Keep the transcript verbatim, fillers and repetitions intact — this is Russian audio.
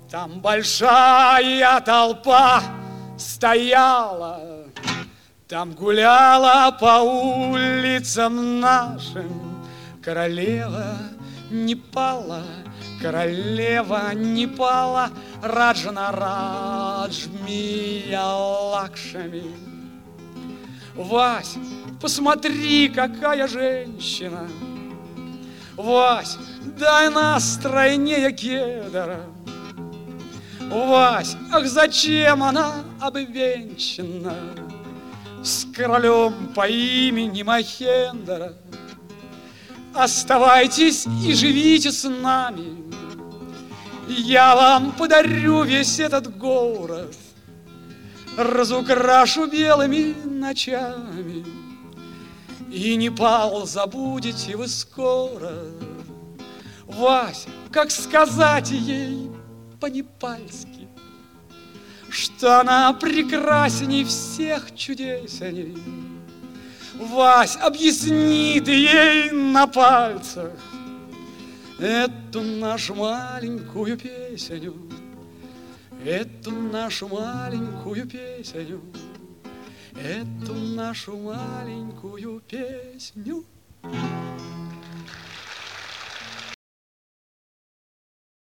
Там большая толпа стояла, там гуляла по улицам нашим. Королева не пала, королева не пала, Раджана Раджмия Лакшми. Вась, посмотри, какая женщина! Вась, дай нас стройнее кедра! Вась, ах, зачем она обвенчана с королем по имени Махендра? Оставайтесь и живите с нами, я вам подарю весь этот город, разукрашу белыми ночами, и Непал забудете вы скоро. Вась, как сказать ей по-непальски, что она прекрасней всех чудесеней? Вась, объясни ты ей на пальцах эту нашу маленькую песеню, эту нашу маленькую песню, эту нашу маленькую песню.